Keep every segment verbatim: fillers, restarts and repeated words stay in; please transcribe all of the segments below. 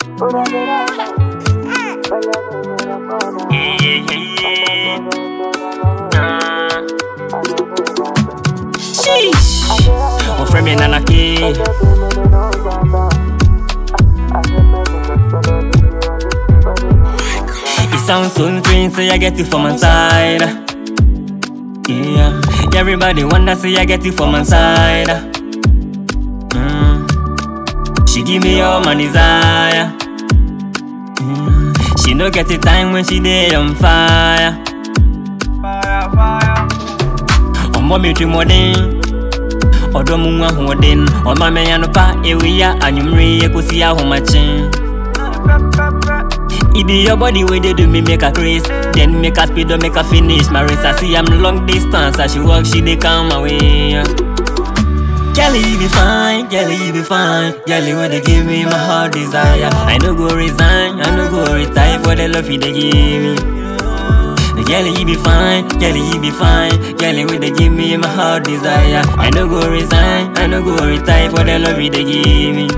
Sheesh. My friend me nana key. It sounds so strange, so I get it from my side. Yeah, everybody wonder, so I get it from my side. Mm. She give me all my desire. Mm. She no get the time when she day on fire. Fire, fire. On mommy to modern. Odo munwa hoden. On my man pa ewia anyumri ekusia homachin. It be your body way they do me make a craze. Then make a speed or make a finish. My race I see I'm long distance. As she walk she they come away. Girl, you be fine, girl, you be fine. Girl, you they give me my heart desire. I no go resign, I no go retire for the love you they give me. Girl, you be fine, girl, you be fine. Girl, you they give me my heart desire. I no go resign, I no go retire for the love you they give me.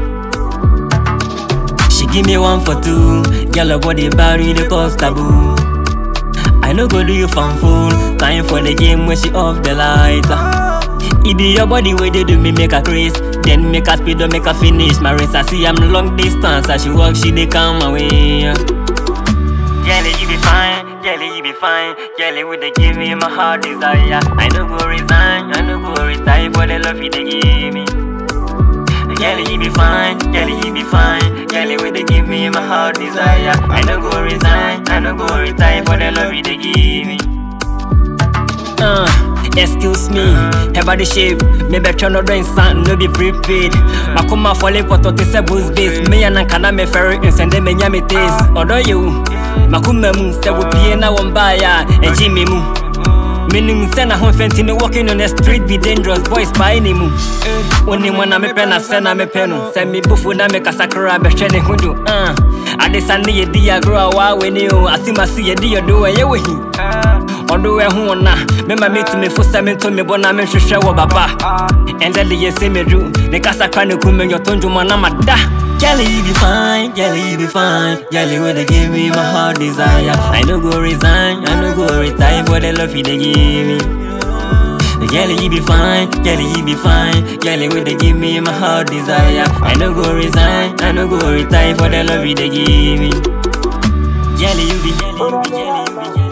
She give me one for two. Girl, your body body the cause taboo. I no go do you fan fool. Time for the game when she off the light. It be your body way they do me make a craze. Then make a speed or make a finish. My race I see I'm long distance. As she walk she they come away. Girl, you be fine, girl, you be fine. Girl, would they give me my heart desire. I no go resign, I no go retire for the love you they give me. Girl, you be fine, girl, you be fine. Girl, would they give me my heart desire. I no go resign, I no go retire for the love you they give me. Uh, excuse me, her body shape. Me better no doing something, no be prepaid. Makuma falling for to say boost base. Me and Ankana me ferry and send them me taste. Odo you, Makuma mu say we pay na wambaya and Jimmy mu. Meaning send a home fence walking on the street be dangerous boys by any mu. Only when I'm a pen, I send a me pen. Send me buffo na me kasakura be shene hundu. Uh, I descend ye dia grow a when you I see my see a dear do a yewi. Although I who na me ma meet me for seven to me bona me share wa baba. And then the say me do the kasakra come your tonju manama da. Girl, you be fine, girl, you be fine. Girl, you they give me my heart desire. I no go resign, I no go retire for the love you they give me. Girl, you be fine, girl, you be fine. Girl, you they give me my heart desire. I no go resign, I no go retire for the love you they give me. Girl, you be, girl, you be, girl, you be,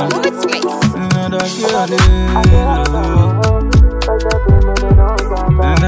girl, you be.